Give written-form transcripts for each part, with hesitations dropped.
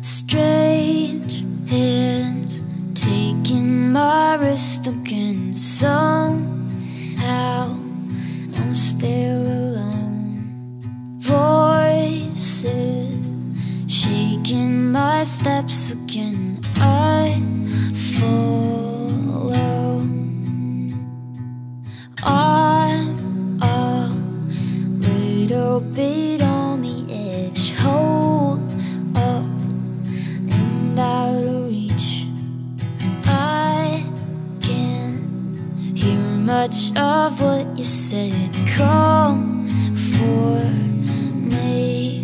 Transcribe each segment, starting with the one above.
Strange hands taking my wrist again. Somehow I'm still alone. Voices shaking my steps again. I follow. I'm a little bit on the edge. Hold up and out of reach. I can't hear much of what you said. Come for me.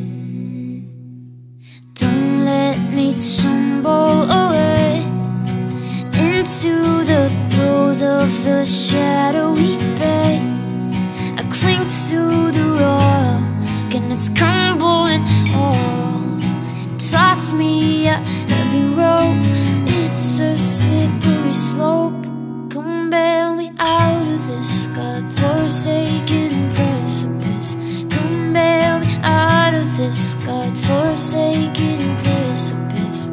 Don't let me tumble away into the throes of the shadowy bay. I cling to the rock and it's crumbling off. Toss me a heavy rope, it's a slippery slope. Come bail me out of this godforsaken precipice. Come bail me out of this godforsaken precipice.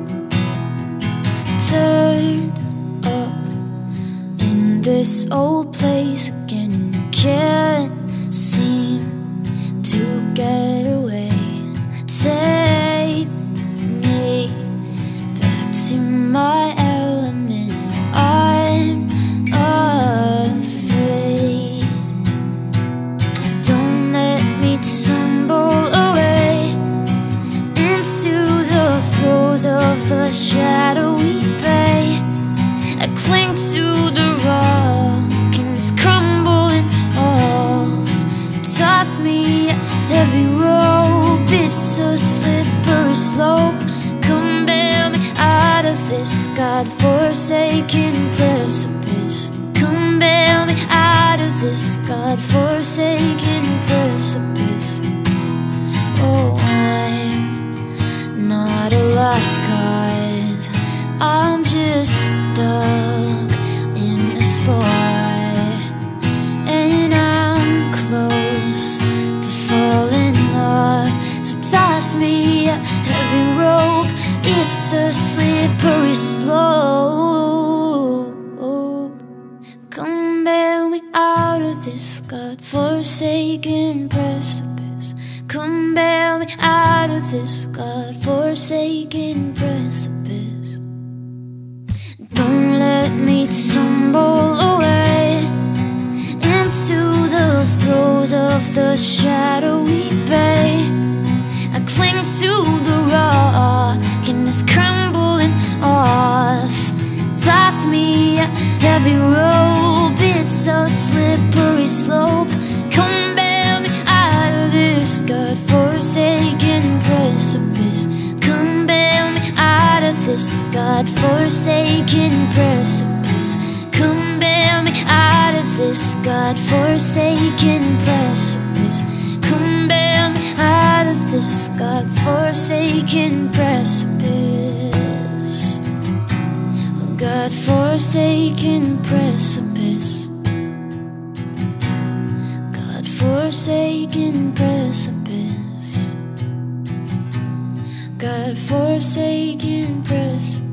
Turned up in this old place again. Can't seem to get away. Take me back to my element. I'm afraid. Don't let me tumble away into the throes of the shadowy bay. I cling to the rock and it's crumbling off. Toss me a heavy rope, it's a slippery slope. Come bail me out of this godforsaken precipice. Come bail me out of this godforsaken precipice. Oh, I'm not a lost cause, I'm just stuck in a spot, and I'm close to falling off. So toss me a heavy rope, it's a slippery slope. Come bail me out of this godforsaken precipice. Come bail me out of this godforsaken precipice. Don't let me tumble away into the throes of the shadowy bay. I cling to the rock and it's crumbling off. Toss me a heavy rope, it's a slippery slope. Come bail me out of this godforsaken precipice. Come bail me out of this godforsaken precipice. Come bail me out of this godforsaken precipice. Come bail me out of this godforsaken precipice. Godforsaken precipice. Godforsaken precipice. Godforsaken precipice.